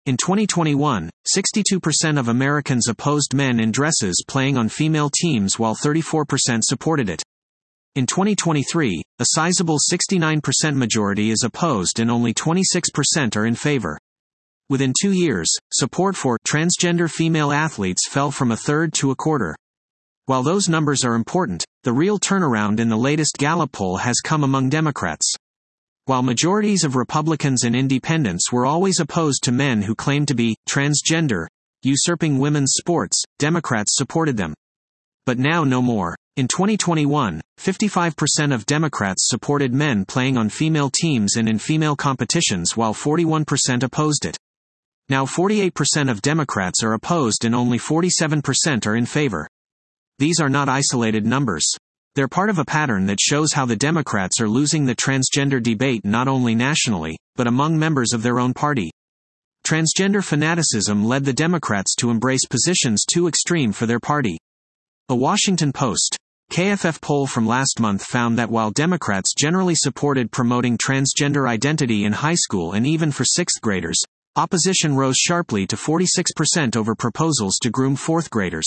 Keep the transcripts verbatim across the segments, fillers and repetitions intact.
In twenty twenty-one, sixty-two percent of Americans opposed men in dresses playing on female teams while thirty-four percent supported it. In twenty twenty-three, a sizable sixty-nine percent majority is opposed and only twenty-six percent are in favor. Within two years, support for transgender female athletes fell from a third to a quarter. While those numbers are important, the real turnaround in the latest Gallup poll has come among Democrats. While majorities of Republicans and independents were always opposed to men who claimed to be transgender, usurping women's sports, Democrats supported them. But now no more. In twenty twenty-one, fifty-five percent of Democrats supported men playing on female teams and in female competitions while forty-one percent opposed it. Now forty-eight percent of Democrats are opposed and only forty-seven percent are in favor. These are not isolated numbers. They're part of a pattern that shows how the Democrats are losing the transgender debate not only nationally, but among members of their own party. Transgender fanaticism led the Democrats to embrace positions too extreme for their party. A Washington Post K F F poll from last month found that while Democrats generally supported promoting transgender identity in high school and even for sixth graders, opposition rose sharply to forty-six percent over proposals to groom fourth graders.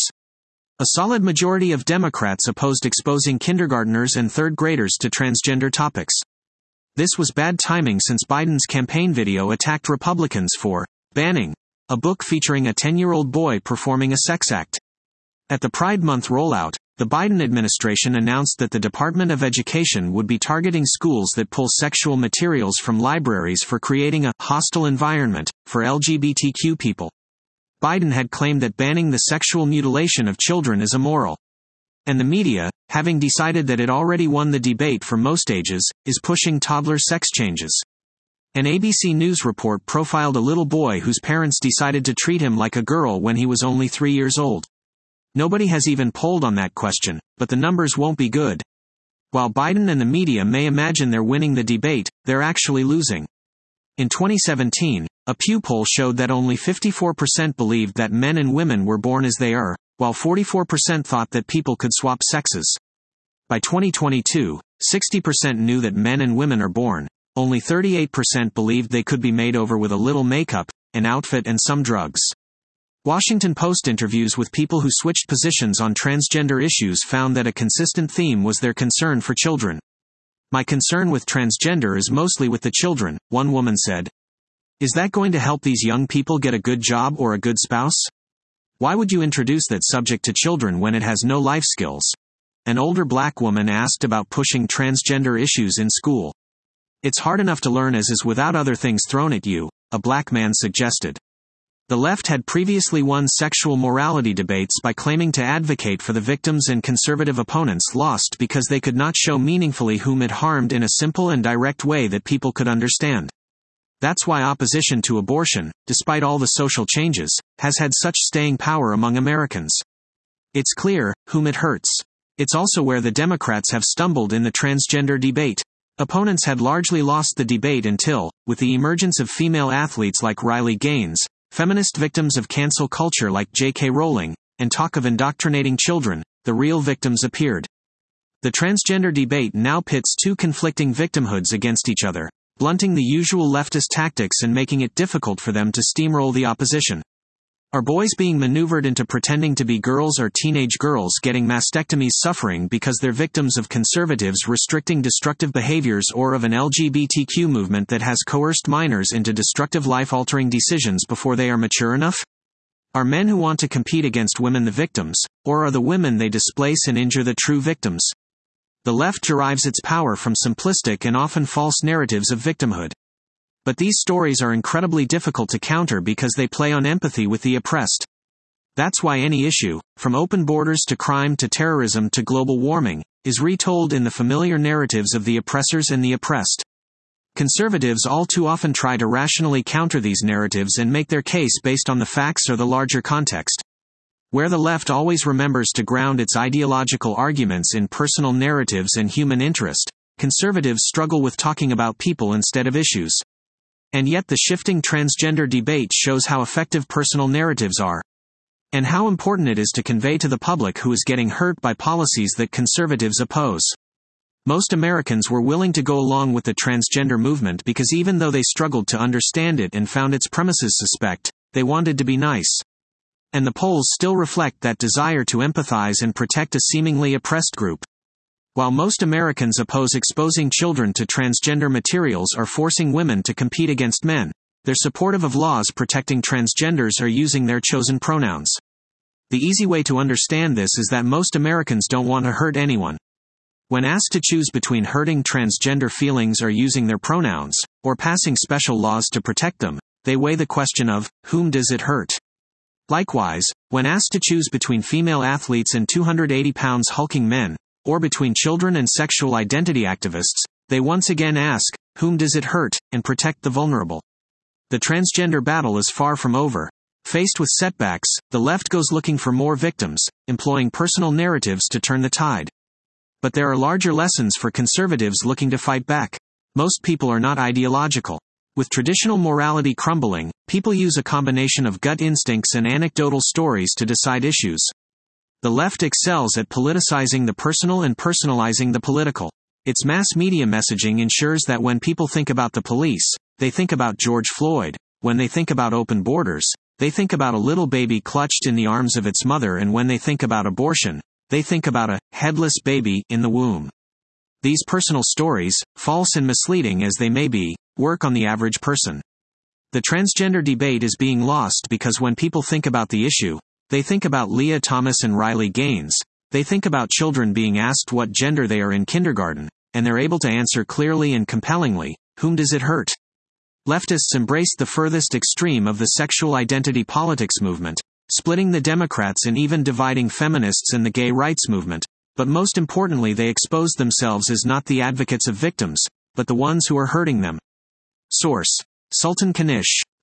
A solid majority of Democrats opposed exposing kindergartners and third graders to transgender topics. This was bad timing since Biden's campaign video attacked Republicans for banning a book featuring a ten-year-old boy performing a sex act. At the Pride Month rollout, the Biden administration announced that the Department of Education would be targeting schools that pull sexual materials from libraries for creating a hostile environment for L G B T Q people. Biden had claimed that banning the sexual mutilation of children is immoral. And the media, having decided that it already won the debate for most ages, is pushing toddler sex changes. An A B C News report profiled a little boy whose parents decided to treat him like a girl when he was only three years old. Nobody has even polled on that question, but the numbers won't be good. While Biden and the media may imagine they're winning the debate, they're actually losing. In twenty seventeen, a Pew poll showed that only fifty-four percent believed that men and women were born as they are, while forty-four percent thought that people could swap sexes. By twenty twenty-two, sixty percent knew that men and women are born. Only thirty-eight percent believed they could be made over with a little makeup, an outfit and some drugs. Washington Post interviews with people who switched positions on transgender issues found that a consistent theme was their concern for children. "My concern with transgender is mostly with the children," one woman said. "Is that going to help these young people get a good job or a good spouse? Why would you introduce that subject to children when it has no life skills?" An older black woman asked about pushing transgender issues in school. "It's hard enough to learn as is without other things thrown at you," a black man suggested. The left had previously won sexual morality debates by claiming to advocate for the victims, and conservative opponents lost because they could not show meaningfully whom it harmed in a simple and direct way that people could understand. That's why opposition to abortion, despite all the social changes, has had such staying power among Americans. It's clear whom it hurts. It's also where the Democrats have stumbled in the transgender debate. Opponents had largely lost the debate until, with the emergence of female athletes like Riley Gaines, feminist victims of cancel culture like J K Rowling, and talk of indoctrinating children, the real victims appeared. The transgender debate now pits two conflicting victimhoods against each other, blunting the usual leftist tactics and making it difficult for them to steamroll the opposition. Are boys being maneuvered into pretending to be girls, or teenage girls getting mastectomies suffering because they're victims of conservatives restricting destructive behaviors, or of an L G B T Q movement that has coerced minors into destructive life-altering decisions before they are mature enough? Are men who want to compete against women the victims, or are the women they displace and injure the true victims? The left derives its power from simplistic and often false narratives of victimhood. But these stories are incredibly difficult to counter because they play on empathy with the oppressed. That's why any issue, from open borders to crime to terrorism to global warming, is retold in the familiar narratives of the oppressors and the oppressed. Conservatives all too often try to rationally counter these narratives and make their case based on the facts or the larger context. Where the left always remembers to ground its ideological arguments in personal narratives and human interest, conservatives struggle with talking about people instead of issues. And yet the shifting transgender debate shows how effective personal narratives are. And how important it is to convey to the public who is getting hurt by policies that conservatives oppose. Most Americans were willing to go along with the transgender movement because even though they struggled to understand it and found its premises suspect, they wanted to be nice. And the polls still reflect that desire to empathize and protect a seemingly oppressed group. While most Americans oppose exposing children to transgender materials or forcing women to compete against men, they're supportive of laws protecting transgenders or using their chosen pronouns. The easy way to understand this is that most Americans don't want to hurt anyone. When asked to choose between hurting transgender feelings or using their pronouns, or passing special laws to protect them, they weigh the question of, whom does it hurt? Likewise, when asked to choose between female athletes and two hundred eighty pounds hulking men, or between children and sexual identity activists, they once again ask, whom does it hurt, and protect the vulnerable? The transgender battle is far from over. Faced with setbacks, the left goes looking for more victims, employing personal narratives to turn the tide. But there are larger lessons for conservatives looking to fight back. Most people are not ideological. With traditional morality crumbling, people use a combination of gut instincts and anecdotal stories to decide issues. The left excels at politicizing the personal and personalizing the political. Its mass media messaging ensures that when people think about the police, they think about George Floyd. When they think about open borders, they think about a little baby clutched in the arms of its mother, and when they think about abortion, they think about a headless baby in the womb. These personal stories, false and misleading as they may be, work on the average person. The transgender debate is being lost because when people think about the issue, they think about Leah Thomas and Riley Gaines. They think about children being asked what gender they are in kindergarten, and they're able to answer clearly and compellingly, whom does it hurt? Leftists embraced the furthest extreme of the sexual identity politics movement, splitting the Democrats and even dividing feminists and the gay rights movement, but most importantly they exposed themselves as not the advocates of victims, but the ones who are hurting them. Source: Sultan Kanish.